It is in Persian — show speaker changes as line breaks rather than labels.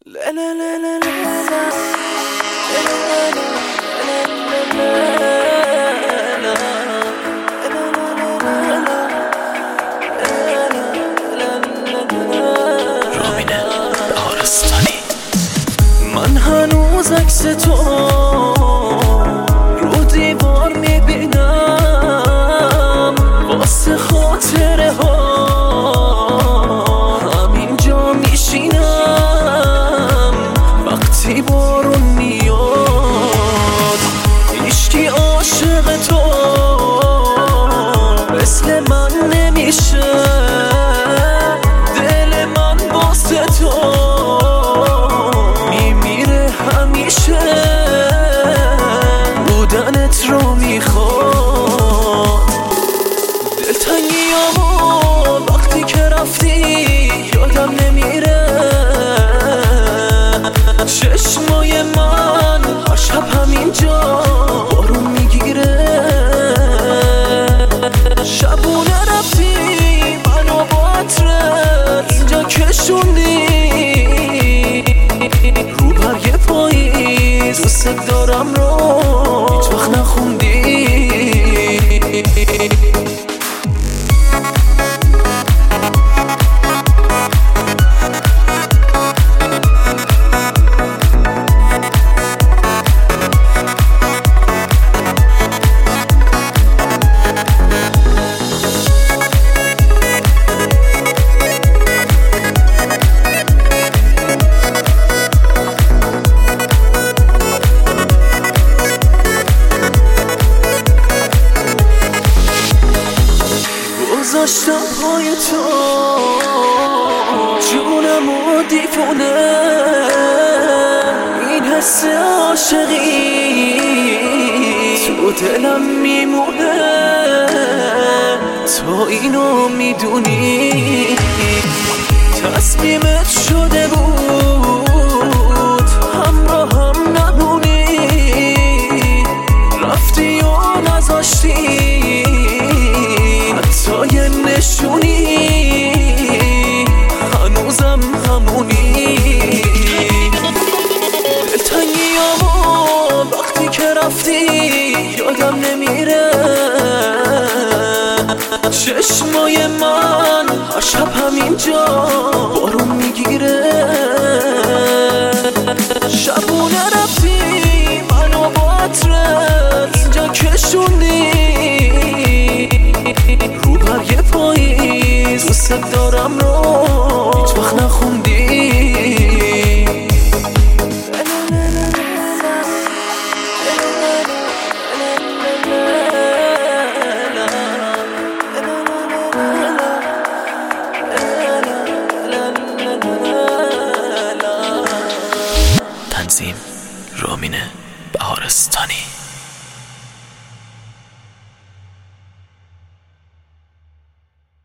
رامینه بهارستانی.
من هنوز عکس تو رو دیوار میبینم، واسه خاطره ها همینجا میشینم. وقتی بارون میاد هیچکی عاشق تو مثل من نمیشه. دل من واسه تو میمیره همیشه. بودنت رو میخواد. دلتنگیامو وقتی که رفتی یادم نمیره. چشمای من هر شب همینجا بارون میگیره. شبونه رفتی منو با عطرت اینجا کشوندی. رو برگ پاییز دوست دارم رو هیچ وقت نخوندی. گذاشتم پای تو جونم و دیوونه. این حس عاشقی تو دلم میمونه. تو اینو میدونی. تصمیمت شده بود همراهم نمونی. رفتی و نذاشتی تا یه نشونی. هنوزم همونی. دلتنگیامو وقتی که رفتی یادم نمیره. چشمای من هر شب همینجا بارون میگیره. شبونه رفتی منو با عطرت اینجا کشوندی. رو برگ پاییز دوست دارم رو هیچ وقت نخوندی.
تنظیم رامینه بهارستانی.